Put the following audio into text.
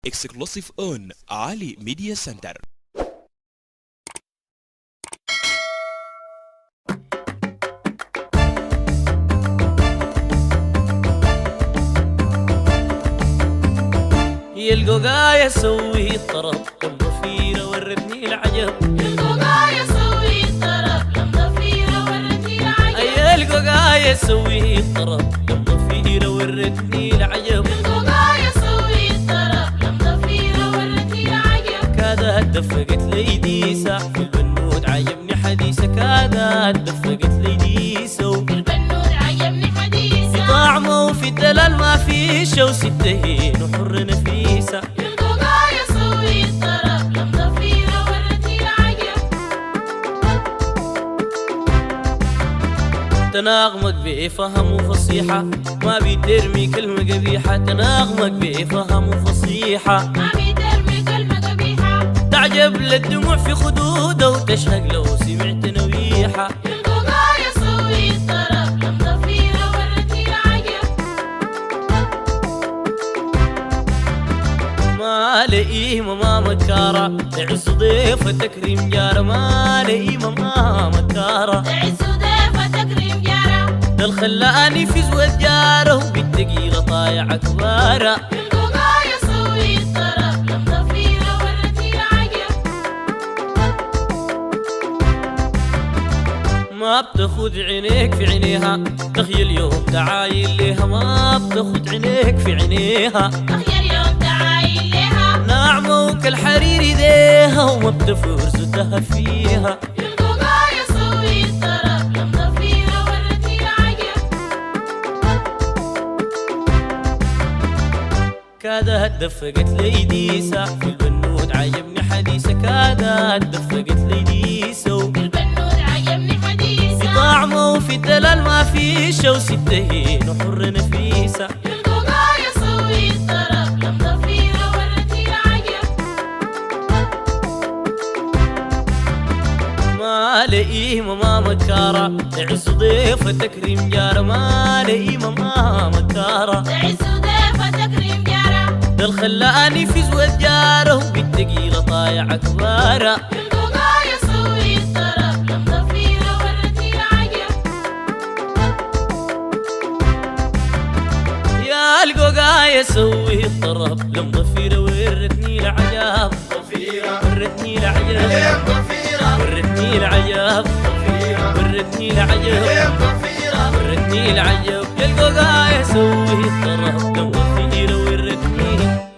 exclusive on Ali Media Center. القوقاية سوي الطرب لم ضفيرة ورتني العجب. القوقاية سوي الطرب لم ضفيرة ورتني العجب. أي القوقاية سوي الطرب لم ضفيرة ورتني العجب. القوقاية سوي الطرب لم ضفيرة ورتني العجب. كادت دفقت لي ديسة في البنود عجبني حديثة. كادت دفقت لي ديسة في البنود عجبني حديثة. في طعمه وفي الدلال ما في شو ستهين وحر نفيسة. القوقاية سوي الطرب لم ضفيرة ورتني العجب. تناغمك بفهم وفصيحة ما بترمي كلمة قبيحة. تناغمك بفهم وفصيحة ما بترمي كلمة قبيحة. تعجب للدموع في خدوده وتشهق لو سمعت نويحة. القوقاية سوي الطرب لم ضفيرة ورتني العجب. ما لئيمة ما مكارة تعز ضيفة تكريم جارة. ما لئيمة ما مكارة تعز ضيفة تكريم جارة. ده الخلاني في زود جاره وبالتقيلة طايع كبارة. القوقاية سوي الطرب لم ضفيرة ورتني العجب. ما بتاخد عينيك في عينيها تخيل يوم تعايل ليها. ما بتاخد عينيك في عينيها تخيل يوم تعايل لها. ناعمة وكالحرير ايديها وما بتفور زدها فيها. القوقاية سوي الطرب لم ضفيرة ورتني العجب. كادت دفقت لي ديسة في البنود عجبني حديثة. كادت دفقت لي ديسة في البنود عجبني حديثة. في طعمه وفي الدلال ما في شو ستهين وحر نفيسة. القوقاية سوي الطرب لم ضفيرة ورتني العجب. ما لئيمة ما مكارة تعز ضيفة تكريم جارة. ما لئيمة ما مكارة تعز ضيفة تكريم جارة. ده الخلاني في زود جاره وبالتقيلة طايع كبارة. القوقاية سوي الطرب لم ضفيرة ورتني العجب. يا القوقاية سوي الطرب لم ضفيرة ورتني العجب. ورتني العجب ورتني العجب ورتني العجب ورتني العجب. يا القوقاية سوي الطرب لم ضفيرة ورتني